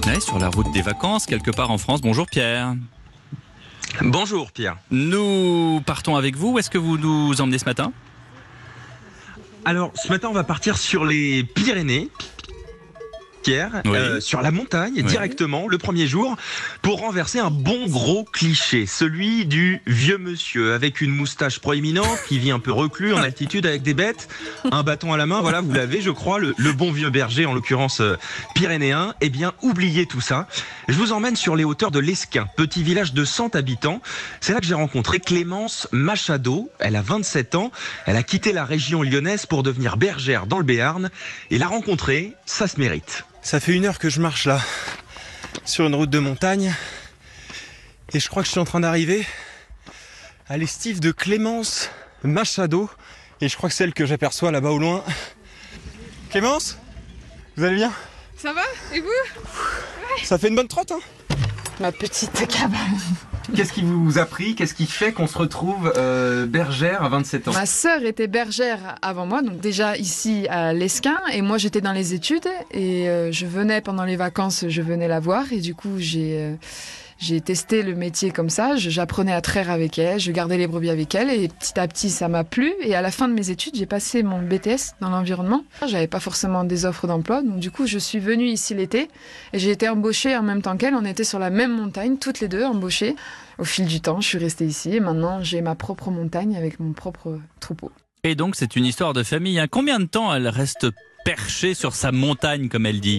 Ouais, sur la route des vacances, quelque part en France. Bonjour Pierre. Bonjour Pierre. Nous partons avec vous. Où est-ce que vous nous emmenez ce matin ? Alors ce matin on va partir sur les Pyrénées. Pierre, Oui. sur la montagne directement le premier jour pour renverser un bon gros cliché, celui du vieux monsieur avec une moustache proéminente qui vit un peu reclus en altitude avec des bêtes, un bâton à la main, voilà, vous l'avez je crois, le bon vieux berger en l'occurrence pyrénéen. Eh bien oubliez tout ça, je vous emmène sur les hauteurs de l'Esquin, petit village de 100 habitants. C'est là que j'ai rencontré Clémence Machado, elle a 27 ans, elle a quitté la région lyonnaise pour devenir bergère dans le Béarn et la rencontrer, ça se mérite. Ça fait 1 heure que je marche là, sur une route de montagne, et je crois que je suis en train d'arriver à l'estive de Clémence Machado, et je crois que c'est celle que j'aperçois là-bas au loin. Clémence, vous allez bien ? Ça va ? Et vous ? Ça fait une bonne trotte, hein ? Ma petite cabane. Qu'est-ce qui vous a pris ? Qu'est-ce qui fait qu'on se retrouve bergère à 27 ans ? Ma sœur était bergère avant moi, donc déjà ici à l'Esquin, et moi j'étais dans les études, et je venais pendant les vacances, je venais la voir, et du coup j'ai testé le métier comme ça, j'apprenais à traire avec elle, je gardais les brebis avec elle, et petit à petit ça m'a plu, et à la fin de mes études j'ai passé mon BTS dans l'environnement. J'avais pas forcément des offres d'emploi, donc du coup je suis venue ici l'été, et j'ai été embauchée en même temps qu'elle, on était sur la même montagne, toutes les deux embauchées. Au fil du temps, je suis restée ici, et maintenant j'ai ma propre montagne avec mon propre troupeau. Et donc c'est une histoire de famille. Hein. Combien de temps elle reste perchée sur sa montagne, comme elle dit ?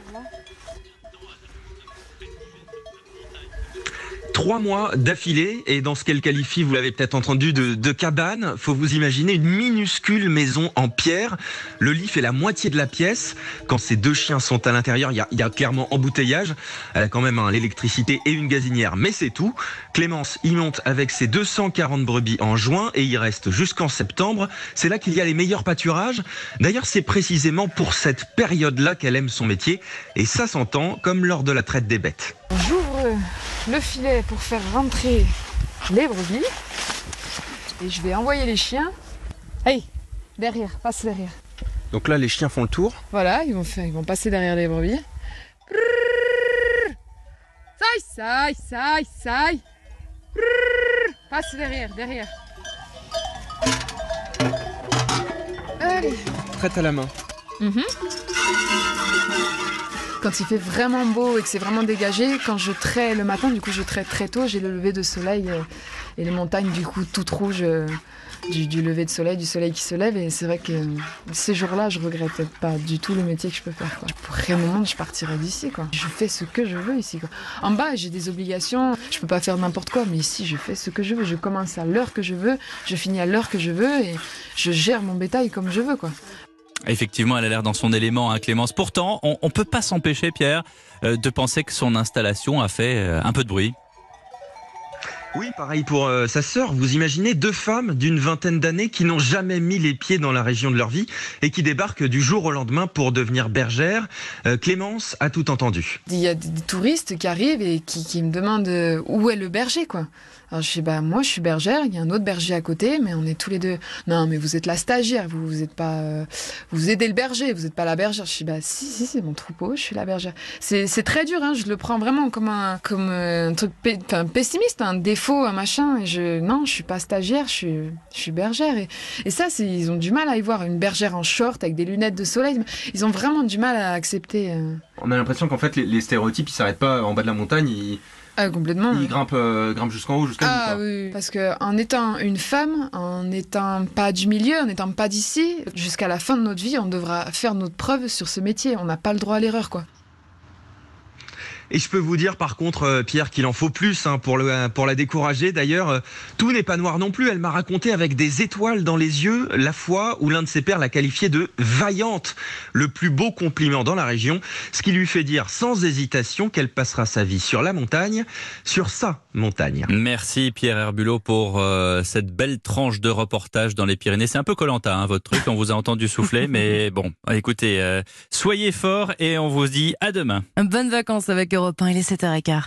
3 mois d'affilée, et dans ce qu'elle qualifie, vous l'avez peut-être entendu, de cabane. Faut vous imaginer une minuscule maison en pierre. Le lit fait la moitié de la pièce. Quand ces 2 chiens sont à l'intérieur, il y a clairement embouteillage. Elle a quand même l'électricité et une gazinière, mais c'est tout. Clémence y monte avec ses 240 brebis en juin et y reste jusqu'en septembre. C'est là qu'il y a les meilleurs pâturages. D'ailleurs, c'est précisément pour cette période-là qu'elle aime son métier, et ça s'entend comme lors de la traite des bêtes. J'ouvre le filet pour faire rentrer les brebis, et je vais envoyer les chiens. Hey, derrière, passe derrière. Donc là, les chiens font le tour. Voilà, ils vont passer derrière les brebis. Saï. Passe derrière. Allez. Traite à la main. Quand il fait vraiment beau et que c'est vraiment dégagé, quand je trais le matin, du coup je trais très tôt, j'ai le lever de soleil et les montagnes du coup toutes rouges du lever de soleil, du soleil qui se lève, et c'est vrai que ces jours-là je regrette pas du tout le métier que je peux faire, quoi. Pour rien au monde je partirais d'ici, quoi. Je fais ce que je veux ici, quoi. En bas j'ai des obligations, je peux pas faire n'importe quoi, mais ici je fais ce que je veux, je commence à l'heure que je veux, je finis à l'heure que je veux, et je gère mon bétail comme je veux, quoi. Effectivement, elle a l'air dans son élément, hein, Clémence. Pourtant, on peut pas s'empêcher, Pierre, de penser que son installation a fait un peu de bruit. Oui, pareil pour sa sœur. Vous imaginez 2 femmes d'une vingtaine d'années qui n'ont jamais mis les pieds dans la région de leur vie et qui débarquent du jour au lendemain pour devenir bergères. Clémence a tout entendu. Il y a des touristes qui arrivent et qui me demandent où est le berger, quoi. Alors je dis, moi je suis bergère, il y a un autre berger à côté, mais on est tous les deux. Non, mais vous êtes la stagiaire, vous êtes pas, vous aidez le berger, vous n'êtes pas la bergère. Je dis, si, c'est mon troupeau, je suis la bergère. C'est très dur, hein, je le prends vraiment comme un truc pessimiste, un défaut, un machin. Non, je suis pas stagiaire, je suis bergère. Et ça, ils ont du mal à y voir. Une bergère en short avec des lunettes de soleil, ils ont vraiment du mal à accepter. On a l'impression qu'en fait les stéréotypes ils s'arrêtent pas en bas de la montagne, complètement. ils grimpent jusqu'en haut, jusqu'à nous. Oui, parce que en étant une femme, en n'étant pas du milieu, en n'étant pas d'ici, jusqu'à la fin de notre vie, on devra faire notre preuve sur ce métier. On n'a pas le droit à l'erreur, quoi. Et je peux vous dire par contre, Pierre, qu'il en faut plus pour la décourager. D'ailleurs, tout n'est pas noir non plus. Elle m'a raconté avec des étoiles dans les yeux la fois où l'un de ses pairs l'a qualifiée de vaillante, le plus beau compliment dans la région, ce qui lui fait dire sans hésitation qu'elle passera sa vie sur la montagne, sur sa montagne. Merci Pierre Herbulot pour cette belle tranche de reportage dans les Pyrénées. C'est un peu Koh-Lanta, hein, votre truc, on vous a entendu souffler, mais bon, écoutez, soyez forts et on vous dit à demain. Bonnes vacances avec Europe 1, il est 7h15.